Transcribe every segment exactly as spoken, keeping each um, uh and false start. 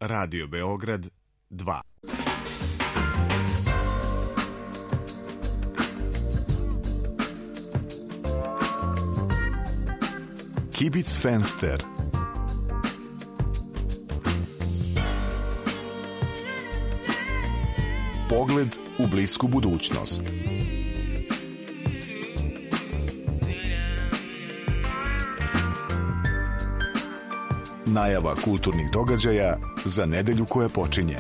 Radio Beograd dva. Kibic Fenster. Pogled u blisku budućnost. Najava kulturnih događaja za nedelju koja počinje.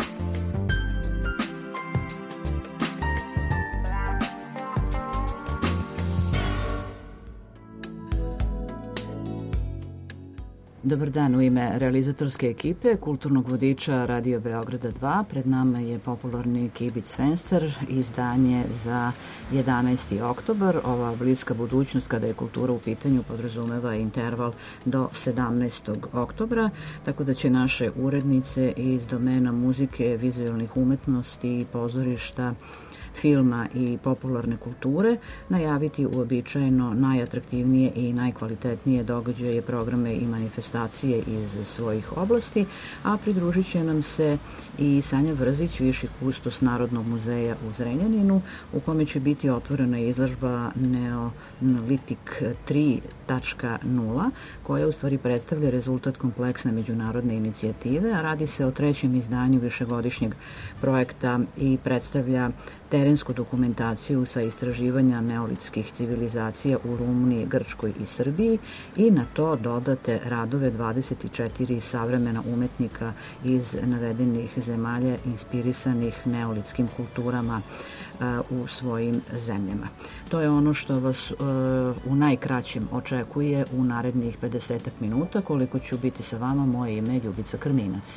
Dobar dan, u ime realizatorske ekipe kulturnog vodiča Radio Beograda dva. Pred nama je popularni Kibic Fenster, izdanje za jedanaesti oktobar. Ova bliska budućnost kada je kultura u pitanju podrazumeva interval do sedamnaestog oktobra, tako da će naše urednice iz domena muzike, vizualnih umetnosti, pozorišta, filma i popularne kulture najaviti uobičajeno najatraktivnije i najkvalitetnije događaje, programe i manifestacije iz svojih oblasti, a pridružit će nam se i Sanja Vrzić, viši kustos Narodnog muzeja u Zrenjaninu, u kome će biti otvorena izložba Neolitik tri tačka nula, koja u stvari predstavlja rezultat kompleksne međunarodne inicijative, a radi se o trećem izdanju višegodišnjeg projekta i predstavlja terensku dokumentaciju sa istraživanja neolitskih civilizacija u Rumuniji, Grčkoj i Srbiji i na to dodate radove dvadeset četiri savremena umetnika iz navedenih zemalja inspirisanih neolitskim kulturama u svojim zemljama. To je ono što vas uh, u najkraćem očekuje u narednih pedesetak minuta, koliko ću biti sa vama. Moje ime je Ljubica Krminac.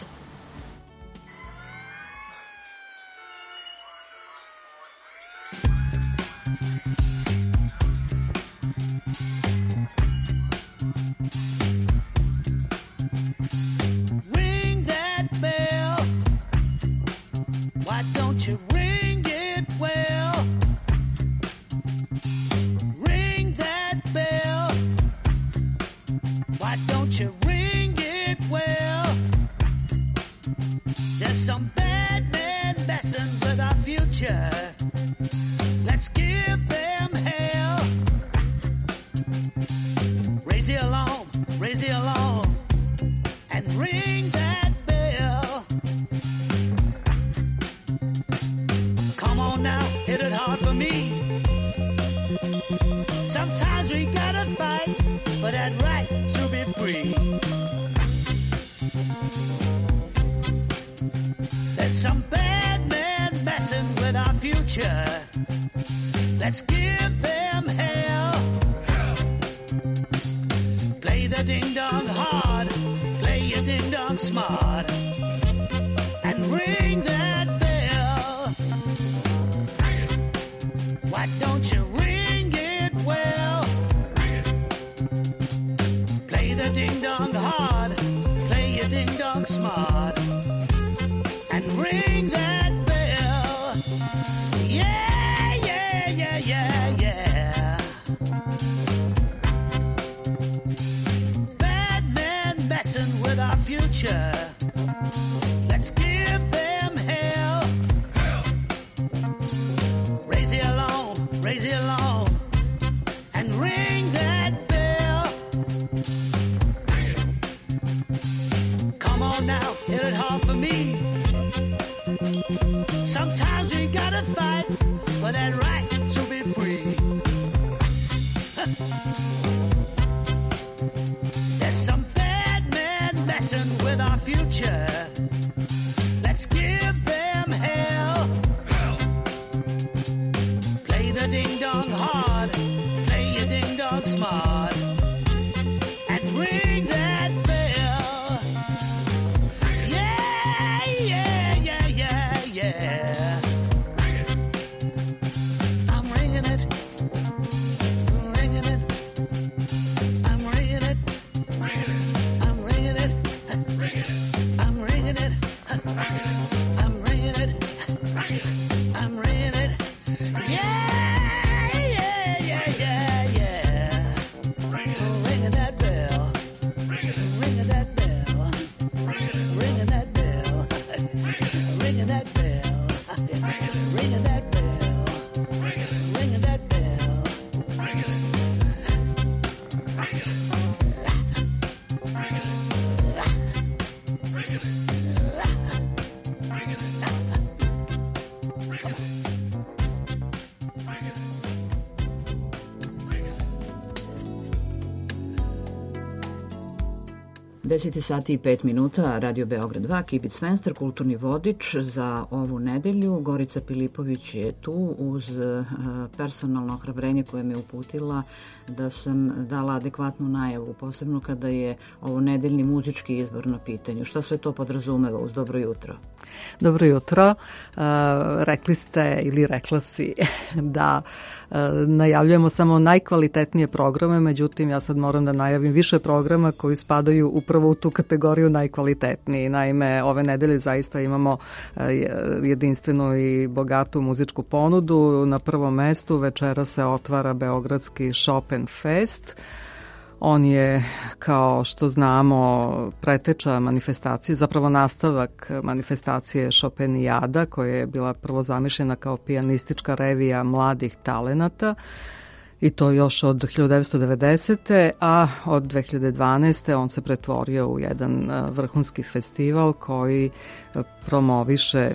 I'm deset sati i pet minuta, Radio Beograd dva, Kibic Fenster, kulturni vodič za ovu nedelju. Gorica Pilipović je tu uz personalno ohrabrenje koje me uputila da sam dala adekvatnu najavu, posebno kada je ovo nedeljni muzički izbor na pitanju. Šta sve to podrazumeva uz dobro jutro? Dobro jutro. Uh, rekli ste ili rekla si da uh, najavljujemo samo najkvalitetnije programe, međutim ja sad moram da najavim više programa koji spadaju upravo u tu kategoriju najkvalitetniji. Naime, ove nedelje zaista imamo uh, jedinstvenu i bogatu muzičku ponudu. Na prvom mestu večera se otvara Beogradski Chopin Fest. On je, kao što znamo, preteča manifestacije, zapravo nastavak manifestacije Chopinijada, koja je bila prvo zamišljena kao pijanistička revija mladih talenata, i to još od hiljadu devetsto devedesete. a od dve hiljade dvanaeste. on se pretvorio u jedan vrhunski festival koji promoviše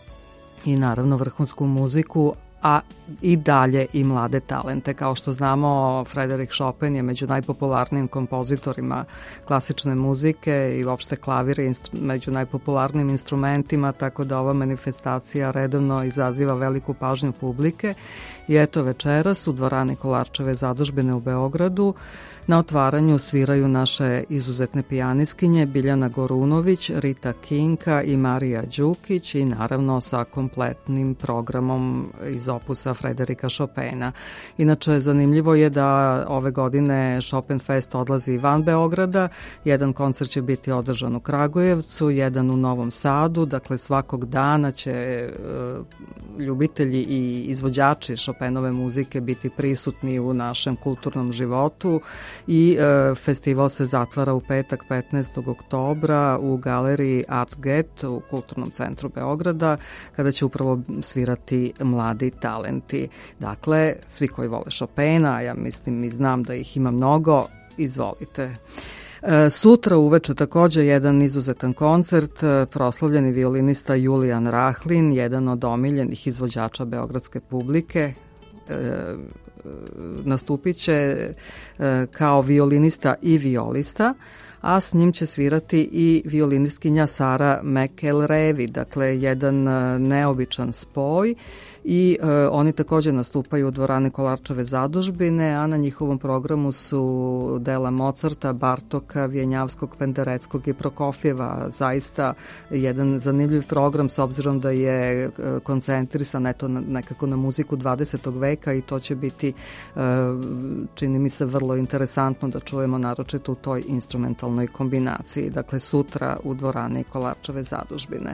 i naravno vrhunsku muziku, a i dalje i mlade talente. Kao što znamo, Frédéric Chopin je među najpopularnijim kompozitorima klasične muzike i uopšte klavir je među najpopularnijim instrumentima, tako da ova manifestacija redovno izaziva veliku pažnju publike. I eto večeras u dvorani Kolarčeve zadužbine u Beogradu na otvaranju sviraju naše izuzetne pijaniskinje Biljana Gorunović, Rita Kinka i Marija Đukić, i naravno sa kompletnim programom iz opusa Frederika Chopina. Inače, zanimljivo je da ove godine Chopin Fest odlazi van Beograda. Jedan koncert će biti održan u Kragujevcu, jedan u Novom Sadu. Dakle, svakog dana će e, ljubitelji i izvođači Chopinove muzike biti prisutni u našem kulturnom životu. I e, festival se zatvara u petak petnaestog oktobra u galeriji Art Get u Kulturnom centru Beograda, kada će upravo svirati mladi talenti. Dakle, svi koji vole Chopina, ja mislim i znam da ih ima mnogo, izvolite. E, sutra uveče takođe jedan izuzetan koncert, proslavljeni violinista Julijan Rahlin, jedan od omiljenih izvođača beogradske publike, e, nastupit će kao violinista i violista, a s njim će svirati i violinistkinja Sara McElrevi, dakle jedan neobičan spoj. I e, oni takođe nastupaju u dvorani Kolarčeve zadužbine, a na njihovom programu su dela Mozarta, Bartoka, Vjenjavskog, Pendereckog i Prokofjeva. Zaista jedan zanimljiv program s obzirom da je e, koncentrisan eto, na, nekako na muziku dvadesetog veka, i to će biti, e, čini mi se, vrlo interesantno da čujemo naročito u toj instrumentalnoj kombinaciji. Dakle, sutra u dvorani Kolarčeve zadužbine.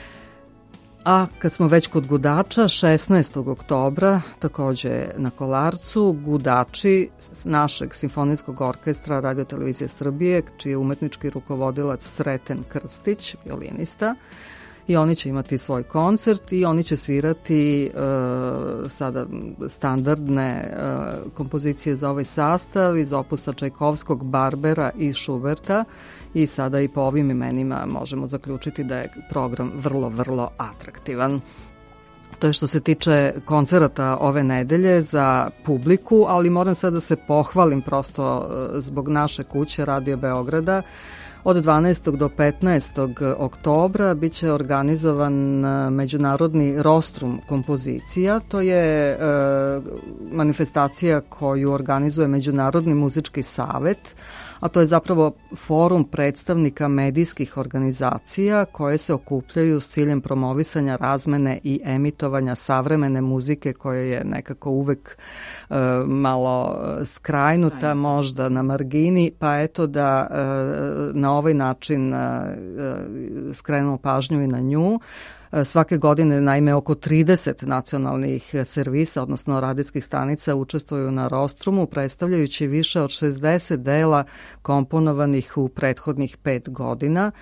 A kad smo već kod gudača, šesnaestog oktobra, takođe na Kolarcu, gudači našeg simfonijskog orkestra Radio-televizije Srbije, čiji je umetnički rukovodilac Sreten Krstić, violinista, i oni će imati svoj koncert i oni će svirati e, sada standardne e, kompozicije za ovaj sastav iz opusa Čajkovskog, Barbera i Šuberta. I sada i po ovim imenima možemo zaključiti da je program vrlo, vrlo atraktivan. To je što se tiče koncerata ove nedelje za publiku, ali moram sad da se pohvalim prosto zbog naše kuće Radio Beograda. Od dvanaestog do petnaestog oktobra biće organizovan međunarodni rostrum kompozicija. To je e, manifestacija koju organizuje Međunarodni muzički savet, a to je zapravo forum predstavnika medijskih organizacija koje se okupljaju s ciljem promovisanja, razmene i emitovanja savremene muzike koja je nekako uvek e, malo skrajnuta, možda na margini, pa eto da e, na ovaj način e, skrenemo pažnju i na nju. Svake godine, naime, oko trideset nacionalnih servisa, odnosno radijskih stanica, učestvuju na rostrumu, predstavljajući više od šezdeset dela komponovanih u prethodnih pet godina.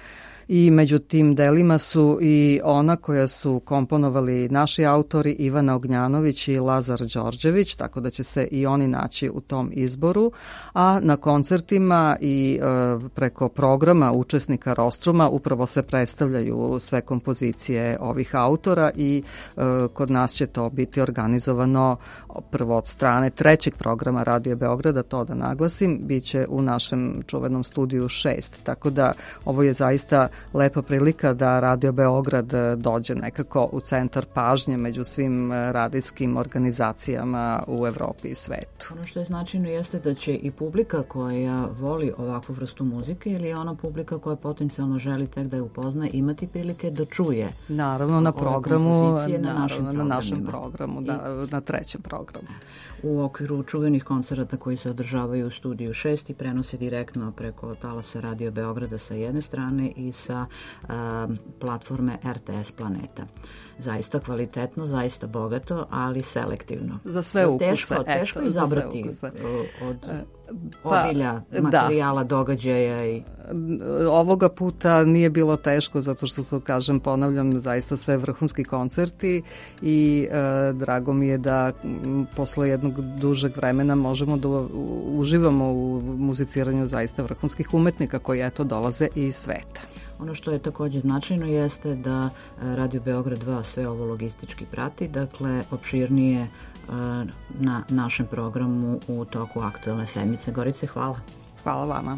i među tim delima su i ona koja su komponovali naši autori Ivana Ognjanović i Lazar Đorđević, tako da će se i oni naći u tom izboru, a na koncertima i e, preko programa učesnika Rostruma upravo se predstavljaju sve kompozicije ovih autora i e, kod nas će to biti organizovano prvo od strane trećeg programa Radio Beograda, to da naglasim, bit će u našem čuvenom studiju šest, tako da ovo je zaista lepa prilika da Radio Beograd dođe nekako u centar pažnje među svim radijskim organizacijama u Evropi i svetu. Ono što je značajno jeste da će i publika koja voli ovakvu vrstu muzike ili ona publika koja potencijalno želi tek da je upozna imati prilike da čuje. Naravno na programu, na, naravno, na našem programu, da, na trećem programu. U okviru čuvenih koncerata koji se održavaju u studiju šest i prenose direktno preko talasa Radio Beograda sa jedne strane i sa a, platforme R T S Planeta. Zaista kvalitetno, zaista bogato, ali selektivno. Za sve ukuse. Teško, teško eto, izabrati od obilja pa, materijala, da. Događaja. I... Ovoga puta nije bilo teško zato što su, kažem, ponavljam, zaista sve vrhunski koncerti i e, drago mi je da m, posle jednog dužeg vremena možemo da uživamo u muziciranju zaista vrhunskih umetnika koji eto dolaze iz sveta. Ono što je takođe značajno jeste da Radio Beograd dva sve ovo logistički prati, dakle opširnije na našem programu u toku aktuelne sedmice. Gorice, hvala. Hvala vama.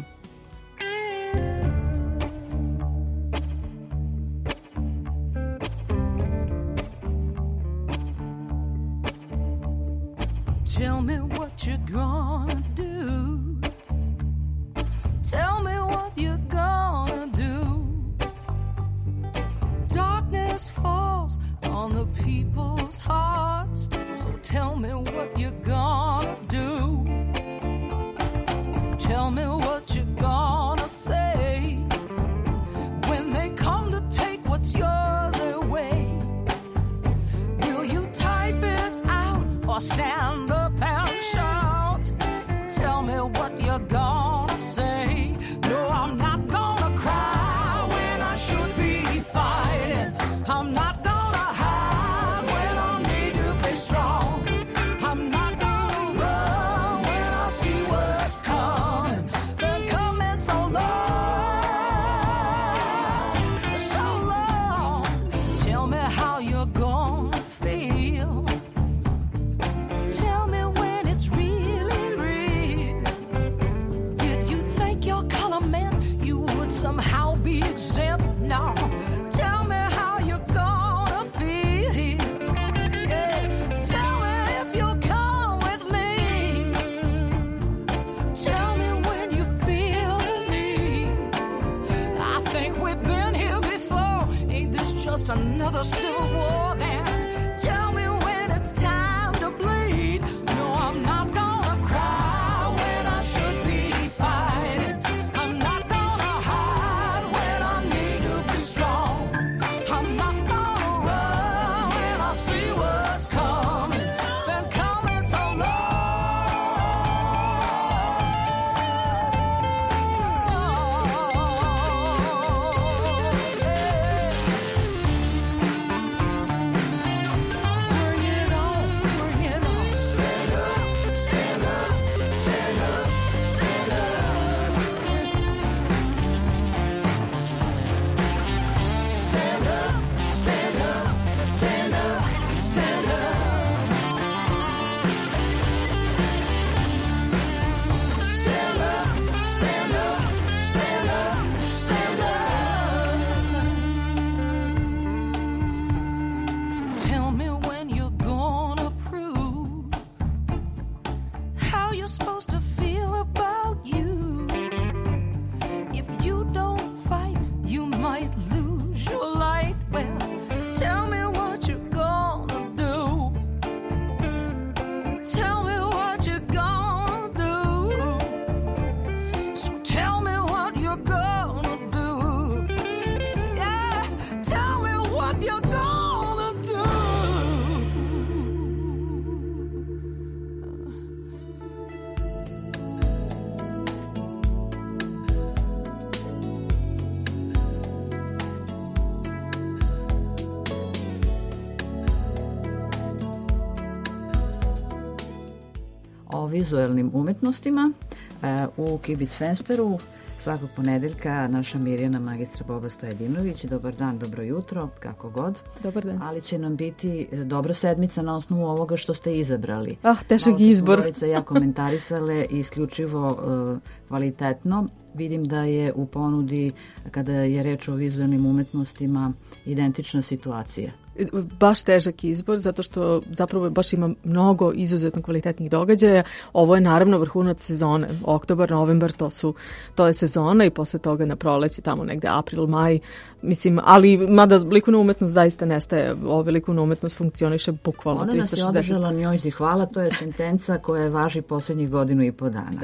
Tell me what you're gonna do. Tell me what you're gonna do. Darkness falls on the people's hearts, so tell me what you're gonna do. Tell me what you're gonna say when they come to take what's yours away. Will you type it out or stand up and shout? Tell me what you're gonna say. No, I'm not gonna cry when I should be fighting. I'm not gonna hide when I need to be strong. I'm not gonna run when I see what's coming. Been coming so long, so long. Tell me how you're gonna feel. Tell me when it's really real. Did you think your color meant you would somehow be exempt? No. Tell me how you're gonna feel. Yeah. Tell me if you'll come with me. Tell me when you feel the need. I think we've been here before. Ain't this just another civil war then? Tell me when it's time to bleed. No, I'm not gonna cry when I should be fighting. I'm not gonna hide when I need to be strong. I'm not gonna run when I see what's coming. Been coming so long. o vizuelnim umetnostima u Kibic Fensteru. Svakog ponedeljka naša Mirjana magistra Boba Stojadinović. Dobar dan, dobro jutro, kako god. Dobar dan. Ali će nam biti dobra sedmica na osnovu ovoga što ste izabrali. Ah, težak izbor. Malo ja komentarisale isključivo uh, kvalitetno. Vidim da je u ponudi, kada je reč o vizualnim umetnostima, identična situacija. Baš težak izbor, zato što zapravo baš ima mnogo izuzetno kvalitetnih događaja. Ovo je naravno vrhunac sezone. Oktobar, novembar, to su to je sezona i posle toga na proleće, tamo negde april, maj. Mislim, ali mada likovna umetnost zaista nestaje. Ova likovna umetnost funkcioniše bukvalno Ona trista šezdeset. Ona nas je održala njoj si hvala, to je sentenca koja važi posljednjih godinu i po dana.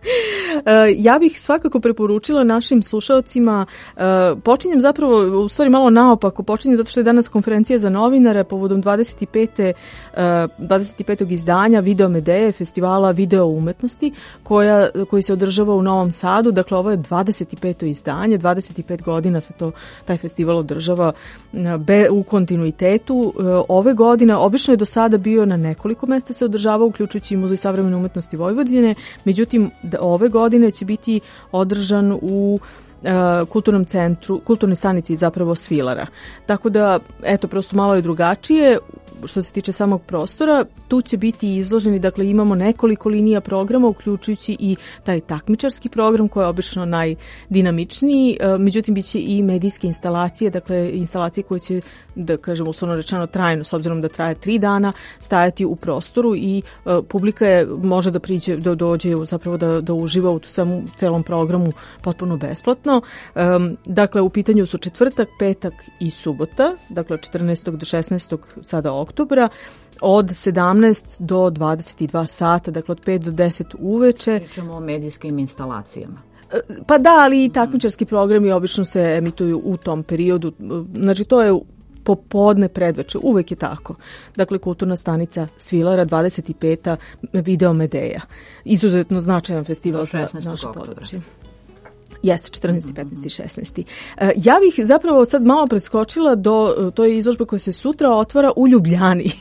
Ja bih svakako preporučila našim slušaocima, počinjem zapravo, u stvari malo naopako, počinjem zato što je danas konferencija za novinare povodom dvadeset pete dvadeset petog izdanja Video Medeje, festivala video umetnosti, koja, koji se održava u Novom Sadu. Dakle, ovo je dvadeset peto izdanje, dvadeset pet godina se to, taj festival održava be, u kontinuitetu. Ove godine, obično je do sada bio na nekoliko mesta se održava, uključujući i Muzej savremene umetnosti Vojvodine, međutim, ove godine će biti održan u kulturnom centru, kulturnoj stanici zapravo Svilara. Tako da, eto, prosto malo je drugačije. Što se tiče samog prostora, tu će biti izloženi, dakle imamo nekoliko linija programa, uključujući i taj takmičarski program koji je obično najdinamičniji, međutim bit će i medijske instalacije, dakle instalacije koje će, da kažem uslovno rečeno trajno, s obzirom da traje tri dana, stajati u prostoru i uh, publika je, može da priđe, da dođe zapravo da, da uživa u samom celom programu potpuno besplatno. Um, dakle, u pitanju su četvrtak, petak i subota, dakle četrnaestog do šesnaestog sada oktobra, od sedamnaest do dvadeset dva sata, dakle od pet do deset uveče. Pričamo o medijskim instalacijama. Pa da, ali i takmičarski programi obično se emituju u tom periodu. Znači, to je popodne predveče, uvek je tako. Dakle, kulturna stanica Svilara, dvadeset peta Video Medeja. Izuzetno značajan festival za naše područje. Jeste, četrnaesti, petnaesti, šesnaesti. Ja bih zapravo sad malo preskočila do toj izložbe koja se sutra otvara u Ljubljani.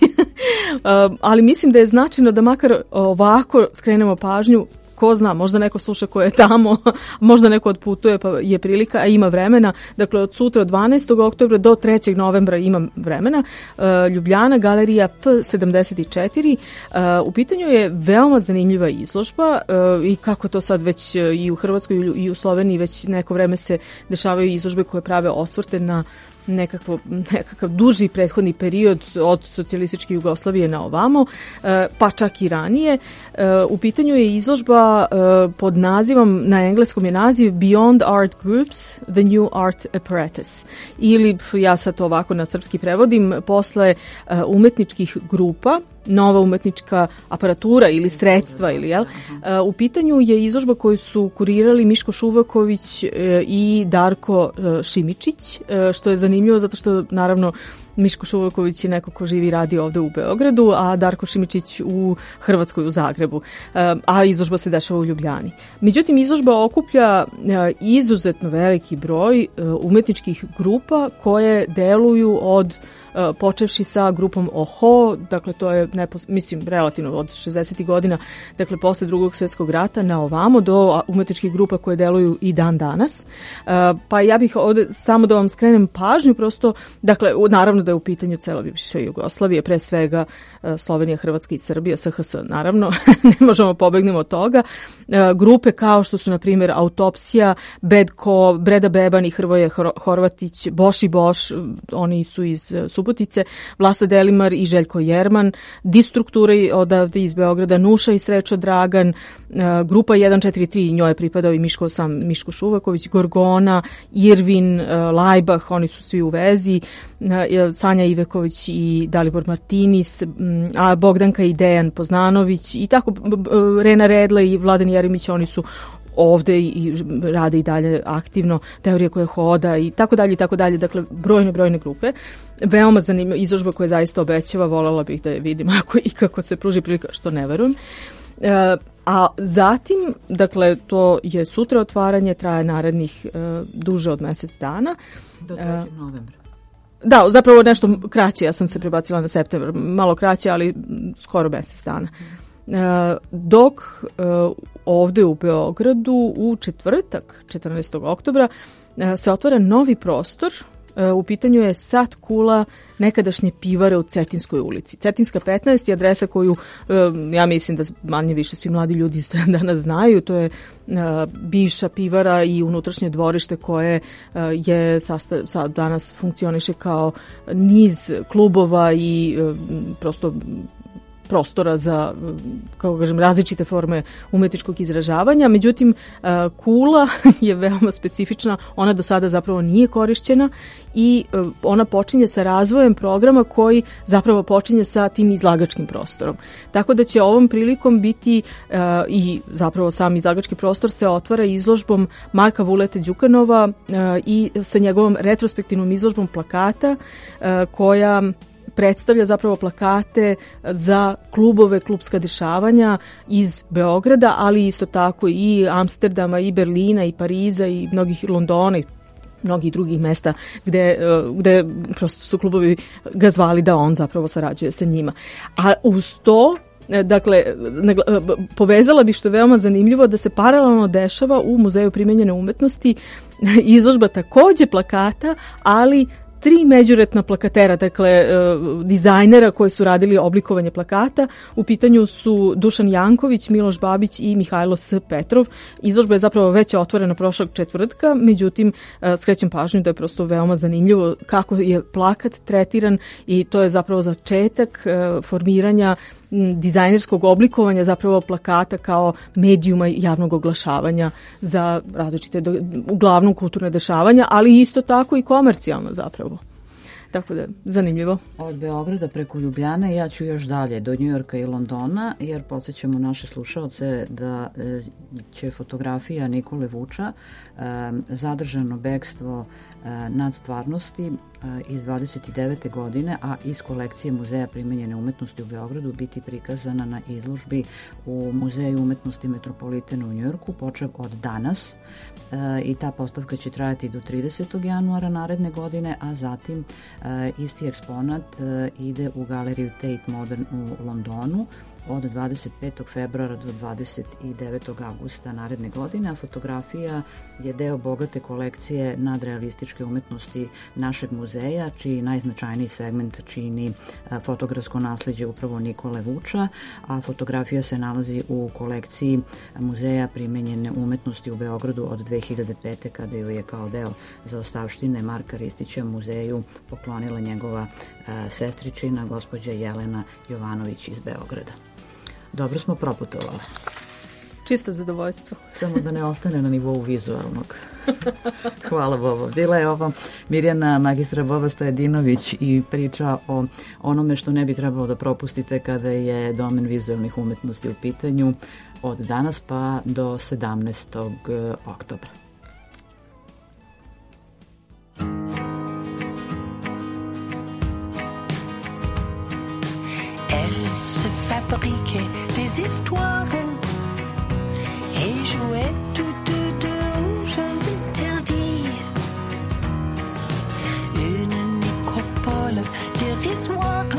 Ali mislim da je značajno da makar ovako skrenemo pažnju. Ko zna, možda neko sluša ko je tamo, možda neko odputuje pa je prilika, a ima vremena. Dakle, od sutra, od dvanaestog oktobra do trećeg novembra ima vremena. Ljubljana, galerija P sedamdeset četiri. U pitanju je veoma zanimljiva izložba i kako to sad već i u Hrvatskoj i u Sloveniji već neko vreme se dešavaju izložbe koje prave osvrte na nekakav, nekakav duži prethodni period od socijalističke Jugoslavije na ovamo, pa čak i ranije. U pitanju je izložba pod nazivom, na engleskom je naziv Beyond Art Groups, The New Art Apparatus. Ili, ja sad to ovako na srpski prevodim, posle umetničkih grupa, nova umetnička aparatura ili sredstva. Ili, jel? U pitanju je izložba koju su kurirali Miško Šuvaković i Darko Šimičić, što je zanimljivo zato što naravno Miško Šuvaković je neko ko živi i radi ovde u Beogradu, a Darko Šimičić u Hrvatskoj, u Zagrebu, a izložba se dešava u Ljubljani. Međutim, izložba okuplja izuzetno veliki broj umetničkih grupa koje deluju od počevši sa grupom Oho, dakle to je, nepos, mislim, relativno od šezdesetih godina, dakle posle drugog svjetskog rata na ovamo, do umetničkih grupa koje deluju i dan danas. Pa ja bih ovde samo da vam skrenem pažnju, prosto, dakle, naravno da je u pitanju cela bivša Jugoslavija, pre svega Slovenija, Hrvatska i Srbija, S H S, naravno, ne možemo pobegnemo od toga. Grupe kao što su, na primjer, Autopsija, Bedko, Breda Beban i Hrvoje Horvatić, Boš i Boš, oni su iz Subotice, Vlasta Delimar i Željko Jerman, Distruktura odavde iz Beograda, Nuša i Srećo Dragan, grupa jedan četiri tri, njoj je pripadao i Miško, sam Miško Šuvaković, Gorgona, Irvin, Lajbah, oni su svi u vezi, Sanja Iveković i Dalibor Martinis, a Bogdanka i Dejan Poznanović i tako Rena Redla i Vladan Jeremić, oni su ovde i rade i dalje aktivno, Teorija koja hoda i tako dalje i tako dalje, dakle brojne, brojne grupe. Veoma zanimljiva izložba koja zaista obećava, voljela bih da je vidim ako i kako se pruži prilika, što ne verujem. E, a zatim, dakle, to je sutra otvaranje, traje narednih e, duže od mesec dana. Do trećeg novembra. Da, zapravo nešto kraće, ja sam se prebacila na septembar, malo kraće, ali skoro mesec dana. dok ovde u Beogradu u četvrtak, četrnaestog oktobra, se otvara novi prostor. U pitanju je Sat Kula nekadašnje pivare u Cetinskoj ulici. Cetinska petnaest je adresa koju ja mislim da manje više svi mladi ljudi se danas znaju. To je bivša pivara i unutrašnje dvorište koje je sastav, sad danas funkcioniše kao niz klubova i prosto prostora za, kako kažem, različite forme umetničkog izražavanja. Međutim, Kula je veoma specifična, ona do sada zapravo nije korišćena i ona počinje sa razvojem programa koji zapravo počinje sa tim izlagačkim prostorom. Tako da će ovom prilikom biti i zapravo sam izlagački prostor se otvara izložbom Marka Vulete Đukanova i sa njegovom retrospektivnom izložbom plakata koja predstavlja zapravo plakate za klubove, klubska dešavanja iz Beograda, ali isto tako i Amsterdama, i Berlina, i Pariza, i mnogih Londona, i mnogih drugih mesta gde, gde prosto su klubovi ga zvali da on zapravo sarađuje sa njima. A uz to, dakle, povezala bih što je veoma zanimljivo da se paralelno dešava u Muzeju primenjene umetnosti izložba takođe plakata, ali tri međuretna plakatera, dakle dizajnera koji su radili oblikovanje plakata. U pitanju su Dušan Janković, Miloš Babić i Mihajlo S. Petrov. Izložba je zapravo već otvorena prošlog četvrtka, međutim skrećem pažnju da je prosto veoma zanimljivo kako je plakat tretiran i to je zapravo začetak formiranja dizajnerskog oblikovanja zapravo plakata kao medijuma javnog oglašavanja za različite, uglavnom kulturne dešavanja, ali isto tako i komercijalno zapravo. Tako da, zanimljivo. Od Beograda preko Ljubljane ja ću još dalje do Njujorka i Londona, jer podsjećamo naše slušaoce da e, će fotografija Nikole Vuča e, zadržano bekstvo e, nad stvarnosti e, iz dvadeset devete godine, a iz kolekcije Muzeja primenjene umetnosti u Beogradu biti prikazana na izložbi u Muzeju umetnosti Metropolitena u Njujorku, počev od danas e, i ta postavka će trajati do tridesetog januara naredne godine, a zatim Uh, isti eksponat uh, ide u galeriju Tate Modern u Londonu od dvadeset petog februara do dvadeset devetog avgusta naredne godine, a fotografija je deo bogate kolekcije nadrealističke umetnosti našeg muzeja, čiji najznačajniji segment čini fotografsko nasleđe upravo Nikole Vuča, a fotografija se nalazi u kolekciji Muzeja primenjene umetnosti u Beogradu od dve hiljade pete. kada ju je kao deo zaostavštine Marka Ristića muzeju poklonila njegova sestričina, gospođa Jelena Jovanović iz Beograda. Dobro smo proputovali. Čisto zadovoljstvo. Samo da ne ostane na nivou vizualnog. Hvala Bobo. Bila je ovo Mirjana magistra Boba Stojadinović i priča o onome što ne bi trebalo da propustite kada je domen vizualnih umetnosti u pitanju od danas pa do sedamnaestog oktobra. Elle se fabriquait des histoires et jouait toutes deux aux jeux interdits. Une nécropole dérisoire.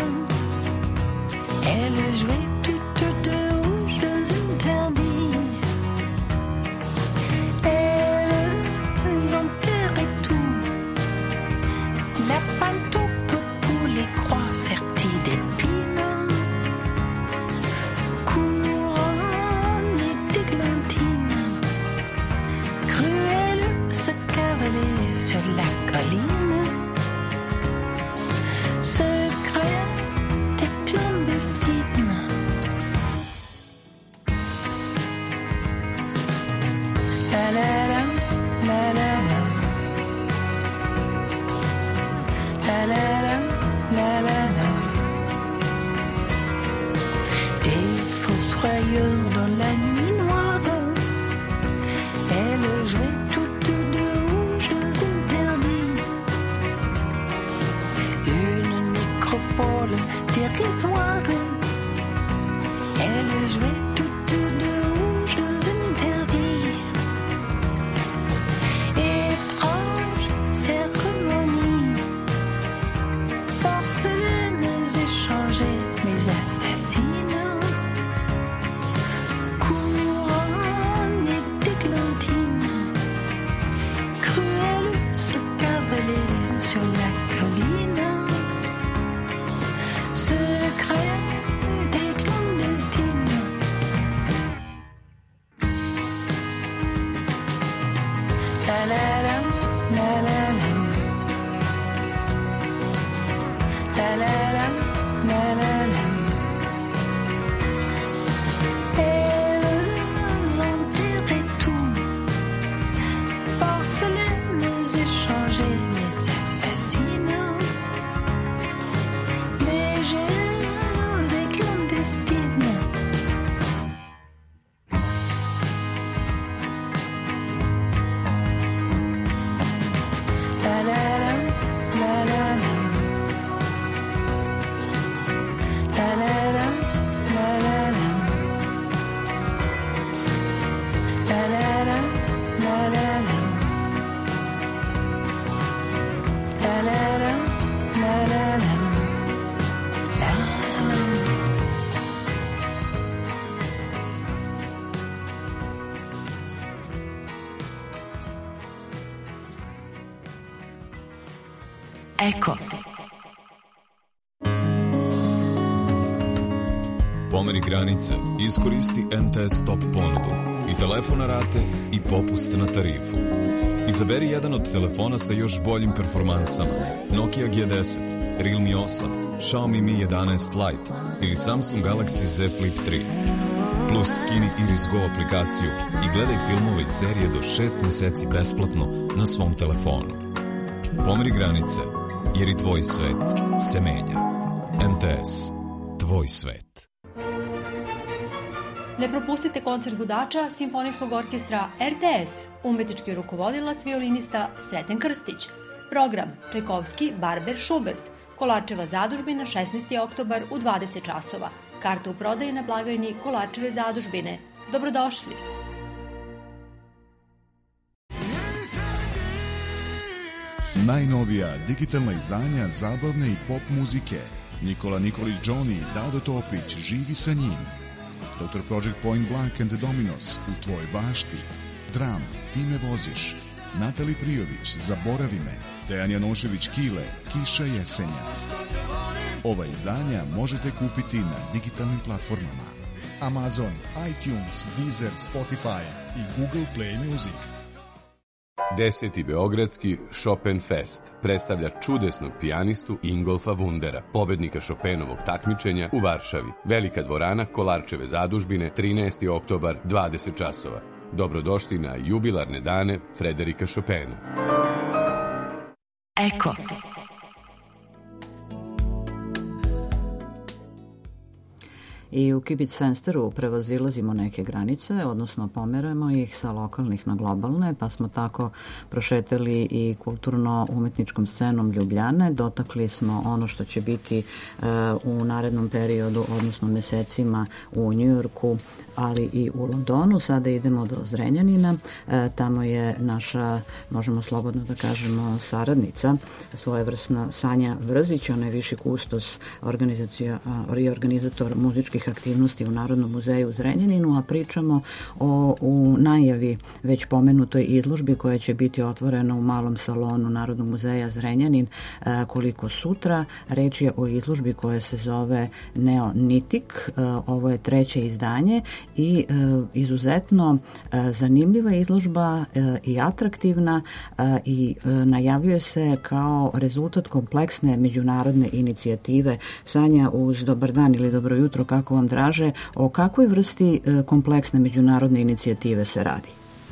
Elle jouait toutes deux aux jeux interdits. Elles enterraient tout. La pantoupe pour les croix serties d'épines. Couronnées d'églantines. Cruelle se cavaler sur la colline. Secret et clandestine. La la la, la la la. La la la, la la la. Des fossoyeurs dans la nuit noire. Elles jouaient toutes deux aux jeux interdits. Une nécropole dérisoire. Elles jouaient toutes deux aux jeux interdits. Étrange cérémonie. Porcelaines échangées, mes assassines. Eko. Pomeri granice, iskoristi M T S Top ponudu i telefon na rate i popust na tarifu. Izaberi jedan od telefona sa još boljim performansama: Nokia G deset, Realme osam, Xiaomi Mi jedanaest Lite ili Samsung Galaxy Z Flip tri. Plus skini Iris Go aplikaciju i gledaj filmove i serije do šest meseci besplatno na svom telefonu. Pomeri granice, jer i tvoj svet se menja. M T S. Tvoj svet. Ne propustite koncert gudača Simfonijskog orkestra R T S, umetnički rukovodilac violinista Sreten Krstić. Program Čajkovski, Barber, Schubert, Kolarčeva zadužbina, šesnaesti oktobar u dvadeset časova. Karte u prodaji na blagajni Kolarčeve zadužbine. Dobrodošli! Najnovija digitalna izdanja zabavne i pop muzike. Nikola Nikolić Johnny i Dado Topić, Živi sa njim. doktor Project Point Blank and the Dominos, U tvojoj bašti. Dram, Ti me voziš. Natali Prijović, Zaboravi me. Dejan Janošević Kile, Kiša jesenja. Ova izdanja možete kupiti na digitalnim platformama Amazon, iTunes, Deezer, Spotify i Google Play Music. Deseti Beogradski Chopin Fest predstavlja čudesnog pijanistu Ingolfa Wundera, pobednika Chopinovog takmičenja u Varšavi. Velika dvorana Kolarčeve zadužbine, trinaesti oktobar, dvadeset časova. Dobrodošli na jubilarne dane Frederika Chopina. Eko. I u Kibic Fensteru prevazilazimo neke granice, odnosno pomeramo ih sa lokalnih na globalne, pa smo tako prošetali i kulturno-umetničkom scenom Ljubljane. Dotakli smo ono što će biti uh, u narednom periodu, odnosno mesecima u Njujorku, ali i u Londonu. Sada idemo do Zrenjanina. E, tamo je naša, možemo slobodno da kažemo, saradnica, svojevrsna Sanja Vrzić. Ona je viši kustos i organizator muzičkih aktivnosti u Narodnom muzeju u Zrenjaninu, a pričamo o u najavi već pomenutoj izložbi koja će biti otvorena u malom salonu Narodnog muzeja Zrenjanin e, koliko sutra. Reč je o izložbi koja se zove Neonitik. E, ovo je treće izdanje i e, izuzetno e, zanimljiva izložba e, i atraktivna e, i e, najavljuje se kao rezultat kompleksne međunarodne inicijative. Sanja, uz dobar dan ili dobro jutro, kako vam draže, o kakvoj vrsti e, kompleksne međunarodne inicijative se radi?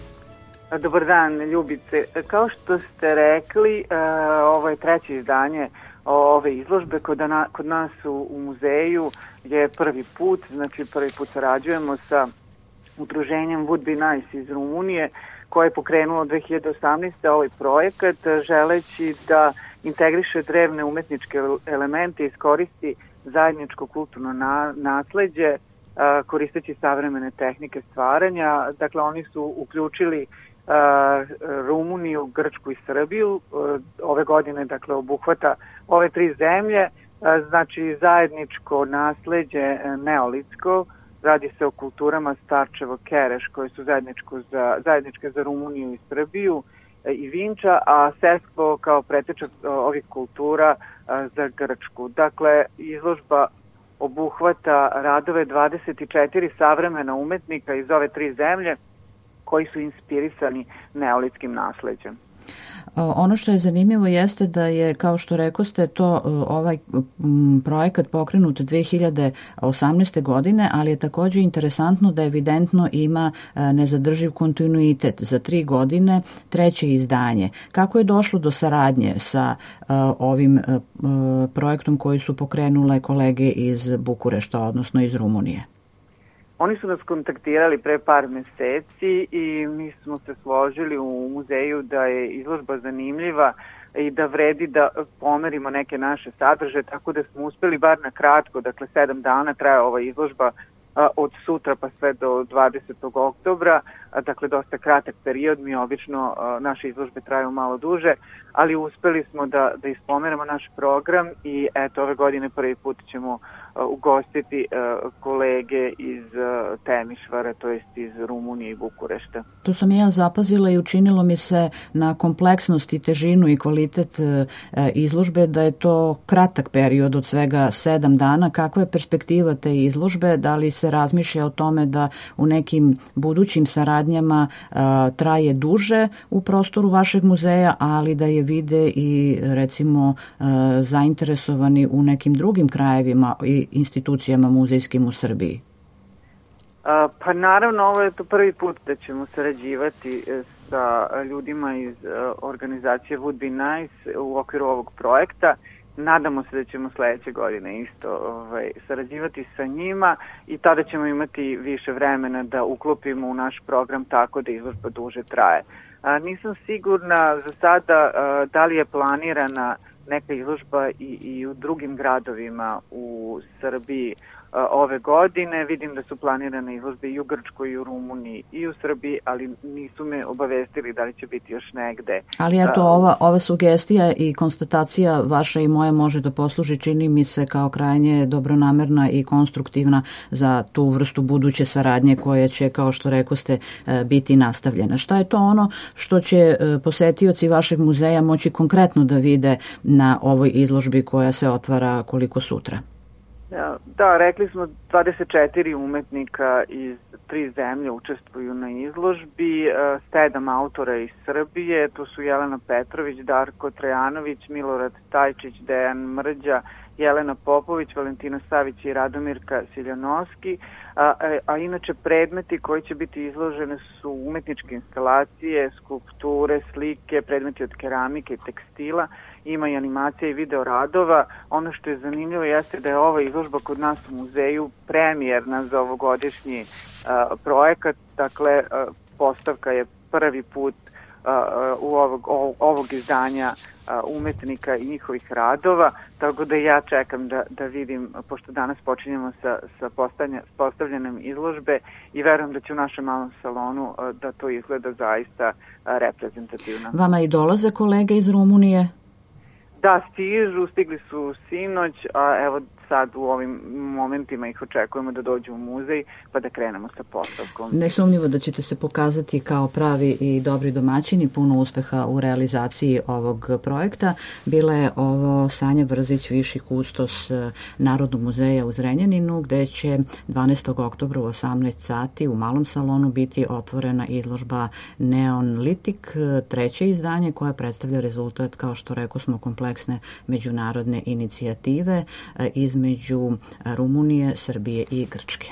Dobar dan, Ljubice. Kao što ste rekli, e, ovo je treće izdanje ove izložbe. Kod, na, kod nas u, u muzeju je prvi put, znači prvi put sarađujemo sa udruženjem Would Be Nice iz Rumunije, koje je pokrenulo dve hiljade osamnaeste. ovaj projekat, želeći da integriše drevne umetničke elemente i iskoristi zajedničko kulturno na, nasleđe, a, koristeći savremene tehnike stvaranja. Dakle, oni su uključili a, Rumuniju, Grčku i Srbiju. A, ove godine, dakle, obuhvata ove tri zemlje, a, znači zajedničko nasleđe neolitsko. Radi se o kulturama Starčevo, Kereš, koje su zajedničko za, zajedničke za Rumuniju i Srbiju, i Vinča, a Seskvo kao pretečak ovih kultura za Grčku. Dakle, izložba obuhvata radove dvadeset četiri savremena umetnika iz ove tri zemlje koji su inspirisani neolitskim nasleđem. Ono što je zanimljivo jeste da je, kao što rekoste, to ovaj projekat pokrenut dve hiljade osamnaeste. godine, ali je također interesantno da evidentno ima nezadrživ kontinuitet. Za tri godine treće izdanje. Kako je došlo do saradnje sa ovim projektom koji su pokrenule kolege iz Bukurešta, odnosno iz Rumunije? Oni su nas kontaktirali pre par meseci i mi smo se složili u muzeju da je izložba zanimljiva i da vredi da pomerimo neke naše sadržaje, tako da smo uspeli bar na kratko, dakle sedam dana traje ova izložba, od sutra pa sve do dvadesetog oktobra, dakle dosta kratak period, mi obično naše izložbe traju malo duže, ali uspeli smo da, da ispomenemo naš program i eto ove godine prvi put ćemo ugostiti kolege iz Temišvara, to jest iz Rumunije i Bukurešta. To sam ja zapazila i učinilo mi se na kompleksnost i težinu i kvalitet izložbe da je to kratak period od svega sedam dana. Kakva je perspektiva te izložbe? Da li se razmišlja o tome da u nekim budućim saradnjama traje duže u prostoru vašeg muzeja, ali da je vide i recimo zainteresovani u nekim drugim krajevima i institucijama muzejskim u Srbiji? Pa naravno, ovo je to prvi put da ćemo sarađivati sa ljudima iz organizacije Would Be Nice u okviru ovog projekta. Nadamo se da ćemo sledeće godine isto ovaj, sarađivati sa njima i tada ćemo imati više vremena da uklopimo u naš program tako da izložba duže traje. A, nisam sigurna za sada a, da li je planirana neka izložba i, i u drugim gradovima u Srbiji ove godine. Vidim da su planirane izložbe i u Grčkoj, i u Rumuniji, i u Srbiji, ali nisu me obavestili da li će biti još negde. Ali eto, ova, ova sugestija i konstatacija vaša i moja može da posluži, čini mi se, kao krajnje dobronamerna i konstruktivna za tu vrstu buduće saradnje koja će, kao što rekoste, biti nastavljena. Šta je to ono što će posetioci vašeg muzeja moći konkretno da vide na ovoj izložbi koja se otvara koliko sutra? Da, rekli smo dvadeset četiri umetnika iz tri zemlje učestvuju na izložbi, sedam autora iz Srbije, to su Jelena Petrović, Darko Trajanović, Milorad Tajčić, Dejan Mrđa, Jelena Popović, Valentina Savić i Radomirka Siljanovski, a, a inače predmeti koji će biti izložene su umetničke instalacije, skulpture, slike, predmeti od keramike i tekstila, ima i animacija i video radova. Ono što je zanimljivo jeste da je ova izložba kod nas u muzeju premijerna za ovogodišnji a, projekat, dakle a, postavka je prvi put u ovog, ovog izdanja umetnika i njihovih radova, tako da ja čekam da, da vidim, pošto danas počinjemo sa, sa postavljanjem izložbe i verujem da će u našem malom salonu da to izgleda zaista reprezentativno. Vama i dolaze kolege iz Rumunije? Da, stižu, stigli su sinoć, a evo sad u ovim momentima ih očekujemo da dođu u muzej pa da krenemo sa postavkom. Nesumnjivo da ćete se pokazati kao pravi i dobri domaćini, puno uspeha u realizaciji ovog projekta. Bila je ovo Sanja Brzić, viši kustos Narodnog muzeja u Zrenjaninu, gde će dvanaestog oktobra u osamnaest sati u malom salonu biti otvorena izložba Neonlitik, treće izdanje koje predstavlja rezultat, kao što rekao smo, kompleksne međunarodne inicijative iz između Rumunije, Srbije i Grčke.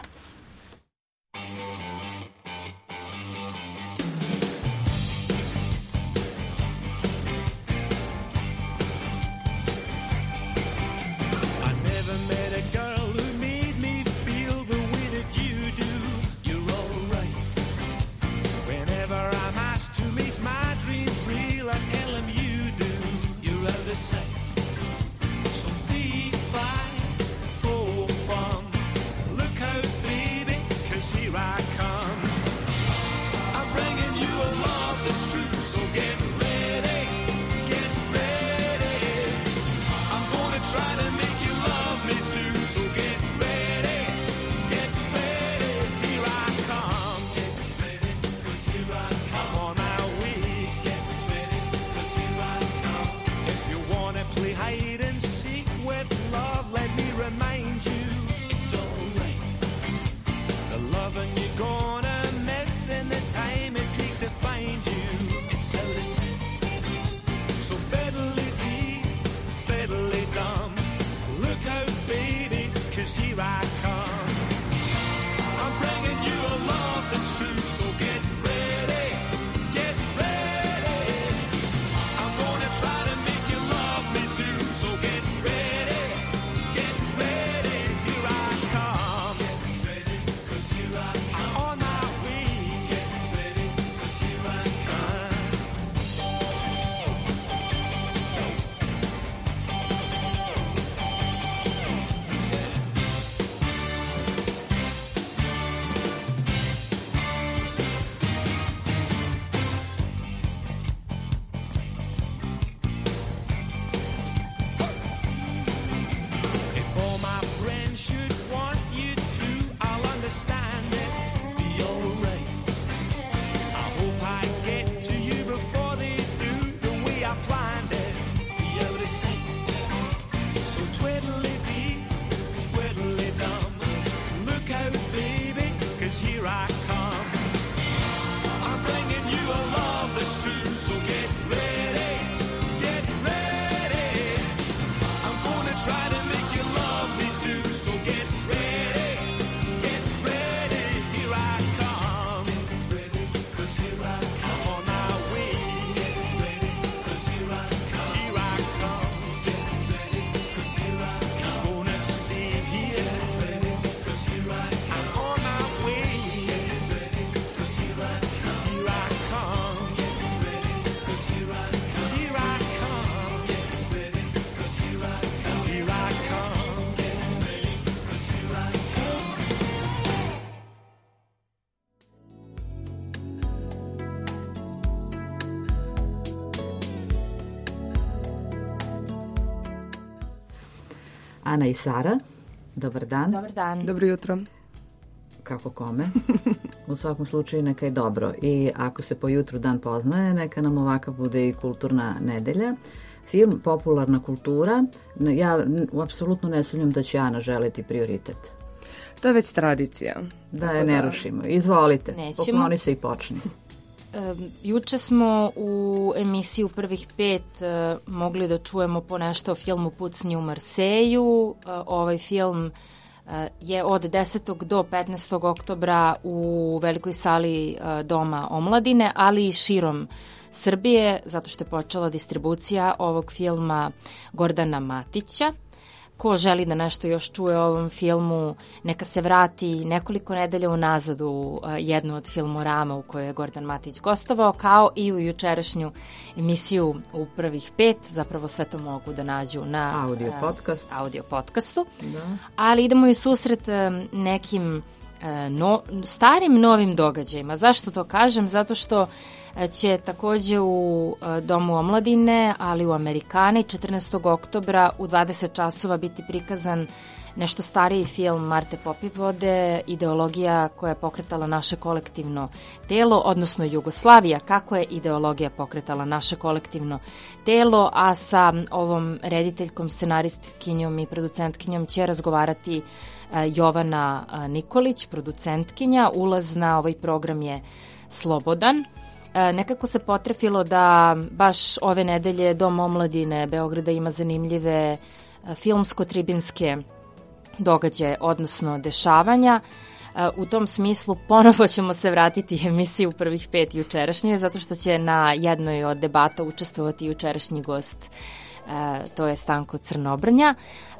Ana i Sara, dobar dan. Dobar dan. Dobro jutro. Kako kome? U svakom slučaju neka je dobro. I ako se po jutru dan poznaje, neka nam ovaka bude i kulturna nedelja. Film Popularna kultura. Ja apsolutno ne sumnjam da će Ana želiti prioritet. To je već tradicija. Da je ne rušimo. Izvolite, Nećemo. pokloni se i počni. E, juče smo u emisiju Prvih pet e, mogli da čujemo po nešto o filmu Pucnji u Marseju. E, ovaj film e, je od desetog do petnaestog oktobra u velikoj sali e, Doma omladine, ali i širom Srbije, zato što je počela distribucija ovog filma Gordana Matića. Ko želi da nešto još čuje o ovom filmu, neka se vrati nekoliko nedelja unazad u jednu od filmorama u kojoj je Gordan Matić gostovao, kao i u jučerašnju emisiju u Prvih pet. Zapravo sve to mogu da nađu na audio, podcast. uh, audio podcastu. Da. Ali idemo i susret uh, nekim uh, no, starim novim događajima. Zašto to kažem? Zato što će takođe u Domu omladine, ali u Amerikani, četrnaestog oktobra u dvadeset časova biti prikazan nešto stariji film Marte Popivode, Ideologija koja je pokretala naše kolektivno telo, odnosno Jugoslavija, kako je ideologija pokretala naše kolektivno telo, a sa ovom rediteljkom, scenaristkinjom i producentkinjom će razgovarati Jovana Nikolić, producentkinja. Ulaz na ovaj program je slobodan. Nekako se potrefilo da baš ove nedelje Dom omladine Beograda ima zanimljive filmsko-tribinske događaje, odnosno dešavanja. U tom smislu ponovo ćemo se vratiti emisiju Prvih pet jučerašnje, zato što će na jednoj od debata učestvovati jučerašnji gost, to je Stanko Crnobrnja.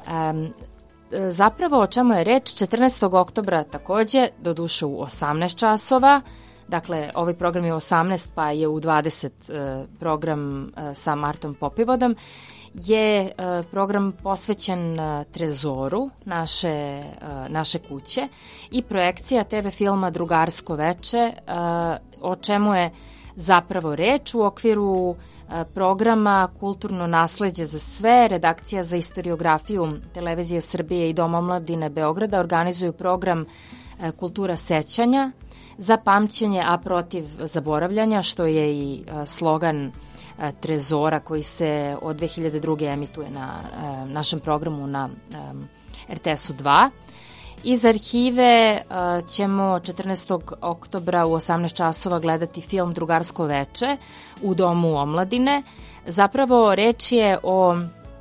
Zapravo o čemu je reč? četrnaestog oktobra takođe, doduše u osamnaest časova, dakle, ovaj program je u osamnaest, pa je u dvadeset uh, program uh, sa Martom Popivodom, je uh, program posvećen uh, trezoru naše, uh, naše kuće i projekcija te ve filma Drugarsko veče, uh, o čemu je zapravo reč u okviru uh, programa Kulturno nasleđe za sve. Redakcija za istoriografiju Televizije Srbije i Dom omladine Beograda organizuju program uh, Kultura sećanja za pamćenje, a protiv zaboravljanja, što je i a, slogan a, Trezora koji se od dve hiljade druge emituje na a, našem programu na a, er te esu dva. Iz arhive a, ćemo četrnaestog oktobra u osamnaest časova gledati film Drugarsko veče u Domu omladine. Zapravo reč je o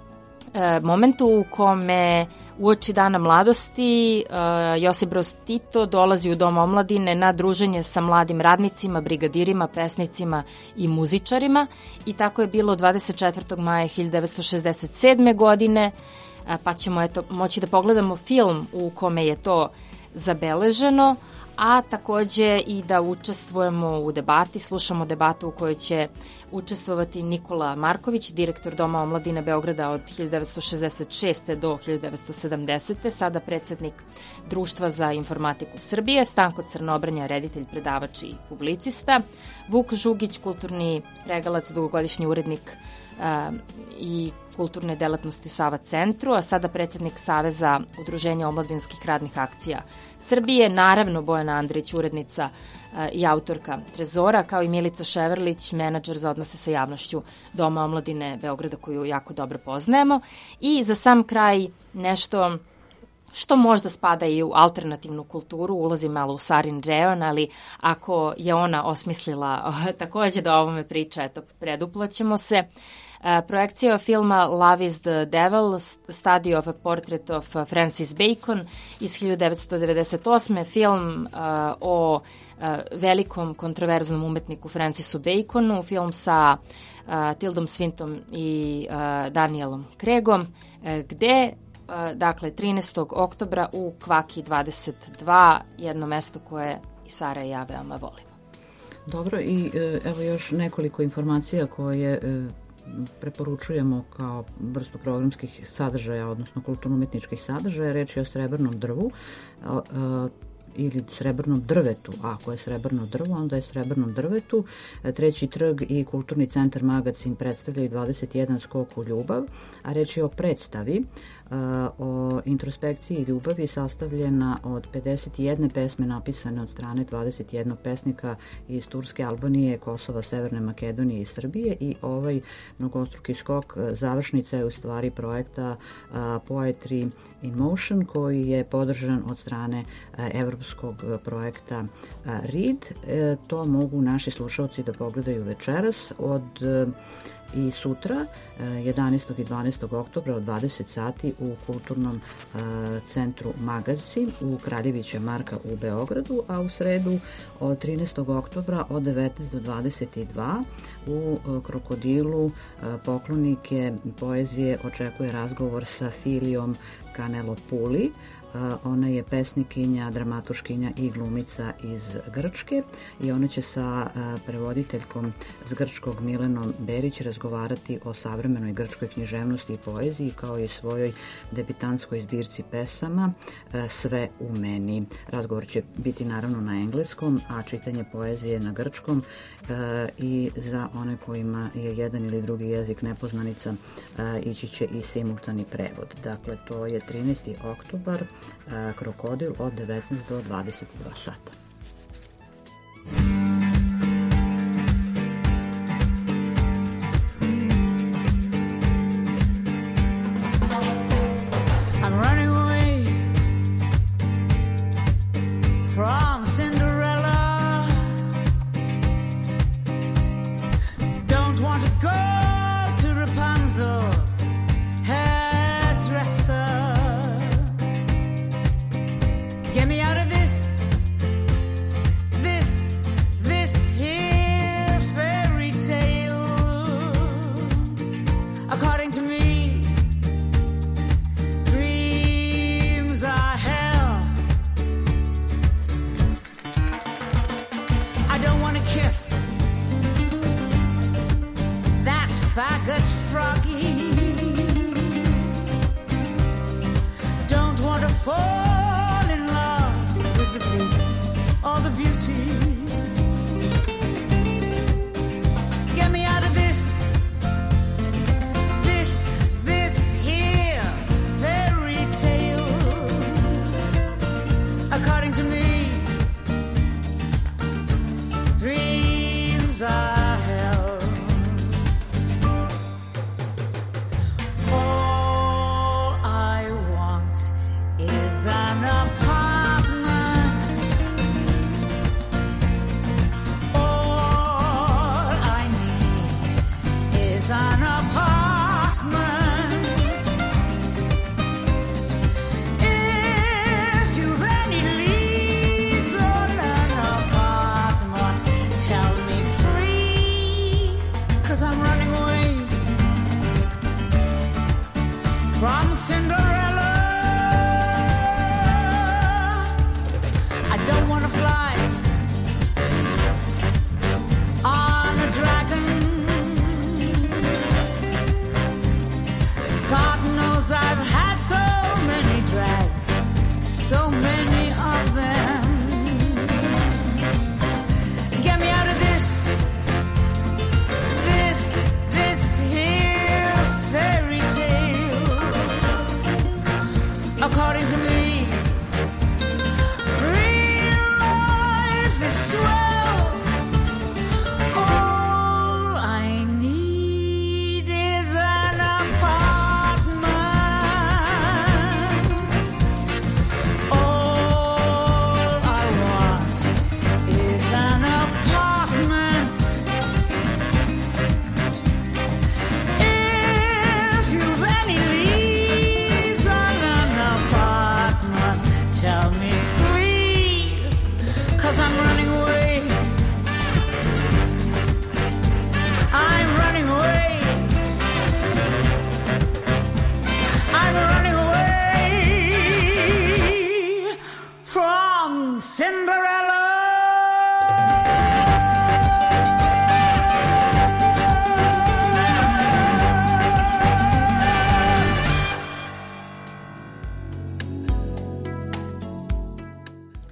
e, momentu u kome uoči Dana mladosti uh, Josip Broz Tito dolazi u Dom omladine na druženje sa mladim radnicima, brigadirima, pesnicima i muzičarima, i tako je bilo dvadeset četvrtog maja hiljadu devetsto šezdeset sedme. godine, uh, pa ćemo eto, moći da pogledamo film u kome je to zabeleženo, a takođe i da učestvujemo u debati, slušamo debatu u kojoj će učestvovati Nikola Marković, direktor Doma omladine Beograda od hiljadu devetsto šezdeset šeste. do hiljadu devetsto sedamdesete. sada predsednik Društva za informatiku Srbije, Stanko Crnobrnja, reditelj, predavač i publicista, Vuk Žugić, kulturni regalac, dugogodišnji urednik uh, i kulturne delatnosti Sava centru, a sada predsednik Saveza udruženja omladinskih radnih akcija Srbije, naravno Bojana Andrić, urednica i autorka Trezora, kao i Milica Ševerlić, menadžer za odnose sa javnošću Doma omladine Beograda, koju jako dobro poznajemo. I za sam kraj nešto što možda spada i u alternativnu kulturu, ulazi malo u Sarin reon, ali ako je ona osmislila takođe da o ovome priča, eto, preduplaćemo se. Projekcija filma Love is the Devil, Study of a Portrait of Francis Bacon iz hiljadu devetsto devedeset osme. Film uh, o uh, velikom kontroverznom umetniku Francisu Baconu, film sa uh, Tildom Swinton i uh, Danielom Craigom, uh, gde, uh, dakle, trinaestog oktobra u Kvaki dvadeset dva, jedno mesto koje i Sara i ja veoma volimo. Dobro, i evo još nekoliko informacija koje preporučujemo kao vrstu programskih sadržaja, odnosno kulturno-umetničkih sadržaja. Reč je o Srebrnom drvu. ili srebrnom drvetu. Ako je srebrno drvo, onda je srebrnom drvetu. Treći trg i Kulturni centar Magacin predstavljaju dvadeset jedan skok u ljubav, a reč je o predstavi o introspekciji i ljubavi sastavljena od pedeset jedne pesme napisane od strane dvadeset jednog pesnika iz Turske, Albanije, Kosova, Severne Makedonije i Srbije, i ovaj mnogostruki skok završnica je u stvari projekta Poetry in Motion, koji je podržan od strane evropskog projekta R I D. To mogu naši slušalci da pogledaju večeras od i sutra, jedanaestog i dvanaestog oktobra od dvadeset sati u Kulturnom centru Magacin u Kraljevića Marka u Beogradu, a u sredu od trinaestog oktobra od devetnaest do dvadeset dva u Krokodilu poklonike poezije očekuje razgovor sa Filijom Kanelopuli. Ona je pesnikinja, dramatuškinja i glumica iz Grčke i ona će sa prevoditeljkom s grčkog Milenom Berić razgovarati o savremenoj grčkoj književnosti i poeziji, kao i svojoj debitanskoj zbirci pesama Sve u meni. Razgovor će biti naravno na engleskom, a čitanje poezije na grčkom, i za one kojima je jedan ili drugi jezik nepoznanica ići će i simultani prevod. Dakle, to je trinaesti oktobar, Krokodil od devetnaest do dvadeset dva sata. I'm running away from Cinderella. Don't want to go to Rapunzel's hairdresser. Get me out of this, this, this here fairy tale. According to me, dreams are hell. I don't want to kiss that faggot froggy. Don't want to fall all the beauty. Get me out of this, this, this here fairy tale. According to me, dreams are hell. All I want is an apartment. An apartment. If you've any leads on an apartment, tell me please, 'cause I'm running away from Cinderella. I don't want to fly on a dragon. God knows I've had so many drags, so many of them. Get me out of this, this, this here fairy tale.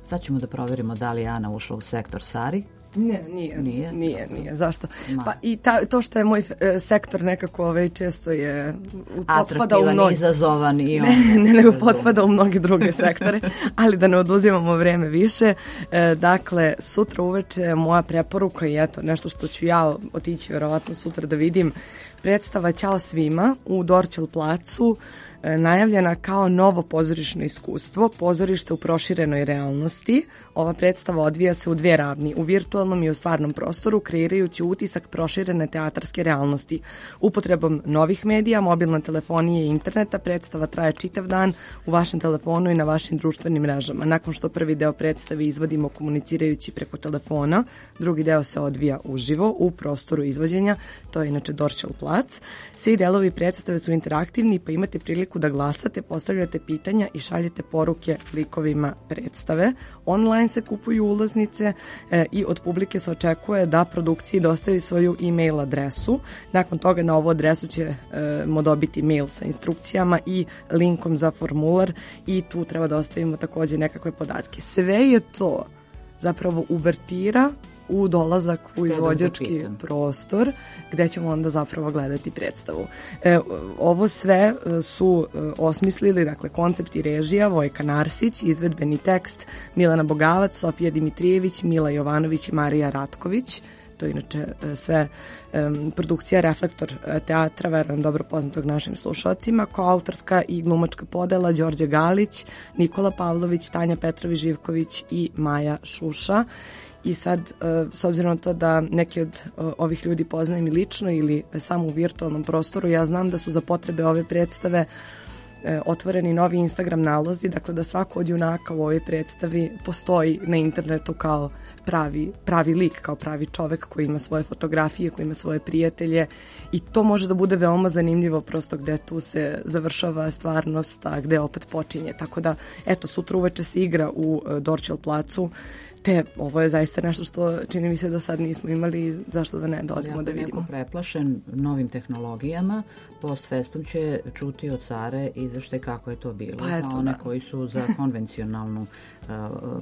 Sad ćemo da proverimo da li je Ana ušla u sektor Sari. Ne, nije, Nije? nije, nije. Zašto? Ma. Pa i ta, to što je moj e, sektor nekako ovaj, često je potpada u Atraktivan, mnogi... izazovan i on... Ne, ne, nego potpada u mnoge druge sektore, ali da ne oduzimamo vreme više. E, dakle, sutra uveče moja preporuka je eto, nešto što ću ja otići verovatno sutra da vidim. Predstava Ćao svima u Dorćol placu, najavljena kao novo pozorišno iskustvo, pozorište u proširenoj realnosti. Ova predstava odvija se u dve ravni, u virtualnom i u stvarnom prostoru, kreirajući utisak proširene teatarske realnosti. Upotrebom novih medija, mobilne telefonije i interneta, predstava traje čitav dan u vašem telefonu i na vašim društvenim mrežama. Nakon što prvi deo predstave izvodimo komunicirajući preko telefona, drugi deo se odvija uživo u prostoru izvođenja, to je inače Dorćol plac. Svi delovi predstave su interaktivni, pa imate priliku da glasate, postavljate pitanja i šaljete poruke likovima predstave. Online se kupuju ulaznice e, i od publike se očekuje da produkciji dostavi svoju e-mail adresu. Nakon toga na ovu adresu ćemo dobiti mail sa instrukcijama i linkom za formular i tu treba da ostavimo takođe nekakve podatke. Sve je to zapravo uvertira u dolazak u izvođački prostor gde ćemo onda zapravo gledati predstavu. E, ovo sve su osmislili, dakle, koncept i režija Vojka Narsić, izvedbeni tekst Milana Bogavac, Sofija Dimitrijević, Mila Jovanović i Marija Ratković. To je inače sve um, produkcija Reflektor teatra, verujem dobro poznatog našim slušalcima, kao autorska i glumačka podela Đorđe Galić, Nikola Pavlović, Tanja Petrović-Živković i Maja Šuša. I sad, s obzirom na to da neki od ovih ljudi poznajem i lično ili samo u virtualnom prostoru, ja znam da su za potrebe ove predstave otvoreni novi Instagram nalozi, dakle da svako od junaka u ovoj predstavi postoji na internetu kao pravi, pravi lik, kao pravi čovek koji ima svoje fotografije, koji ima svoje prijatelje i to može da bude veoma zanimljivo prosto gde tu se završava stvarnost, a gde opet počinje. Tako da, eto, sutra uveče se igra u Dorćol placu, te ovo je zaista nešto što čini mi se da sad nismo imali, zašto da ne, da odemo da vidimo. Neko preplašen novim tehnologijama, post-festom će čuti od Sare izvešte kako je to bilo. Pa eto, za one da. koji su za konvencionalnu uh,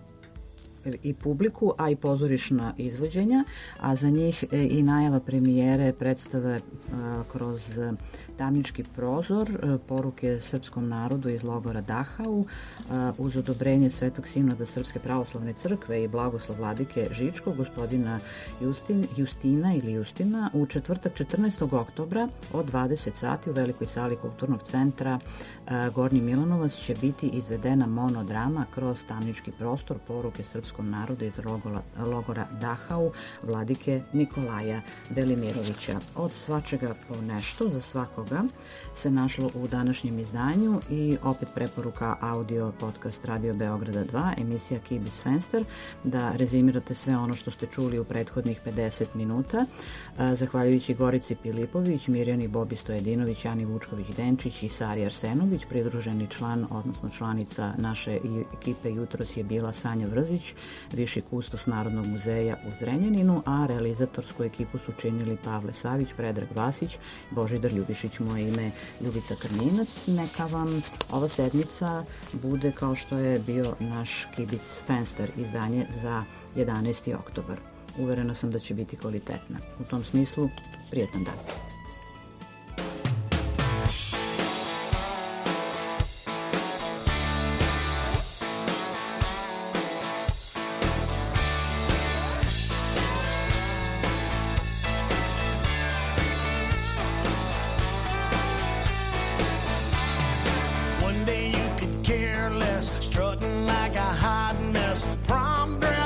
i publiku, a i pozorišna izvođenja, a za njih i najava premijere predstave uh, kroz Tamnički prozor, poruke srpskom narodu iz logora Dachau, uz odobrenje Svetog sinoda Srpske pravoslavne crkve i blagoslov vladike Žičkog, gospodina Justin, Justina ili Justina, u četvrtak četrnaestog oktobra od dvadeset sati u velikoj sali Kulturnog centra Gornji Milanovac će biti izvedena monodrama kroz Tamnički prostor, poruke srpskom narodu iz logora, logora Dachau, vladike Nikolaja Velimirovića. Od svačega po nešto za svakog se našlo u današnjem izdanju i opet preporuka audio podcast Radio Beograda dva, emisija Kibic Fenster, da rezimirate sve ono što ste čuli u prethodnih pedeset minuta. Zahvaljujući Gorici Pilipović, Mirjani Bobi Stojedinović, Ani Vučković-Denčić i Sari Arsenović, pridruženi član, odnosno članica naše ekipe jutros je bila Sanja Vrzić, viši kustos Narodnog muzeja u Zrenjaninu, a realizatorsku ekipu su činili Pavle Savić, Predrag Vasić, Božidar Ljubišić, moje ime Ljubica Krminac. Neka vam ova sedmica bude kao što je bio naš Kibic Fenster, izdanje za jedanaesti oktobar. Uverena sam da će biti kvalitetna. U tom smislu, prijetan dan.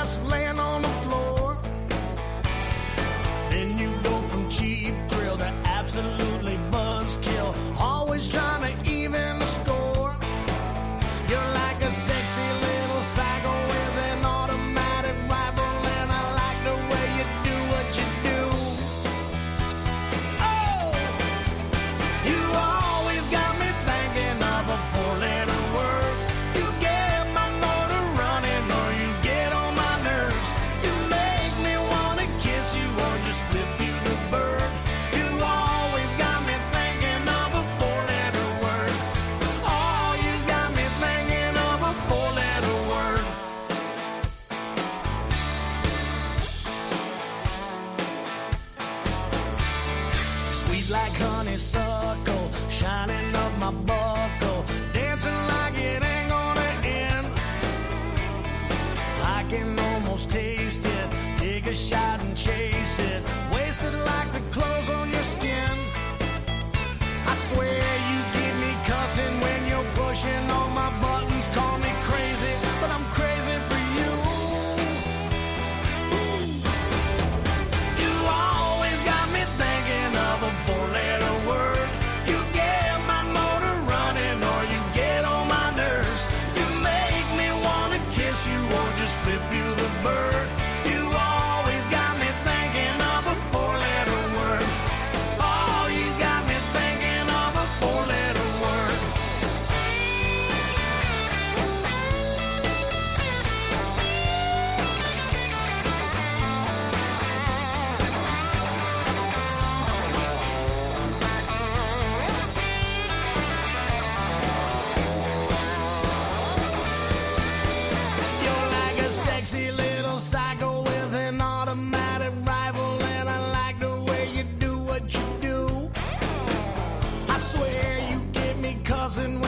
Then you go from cheap thrill to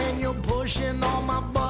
and you're pushing on my buttons.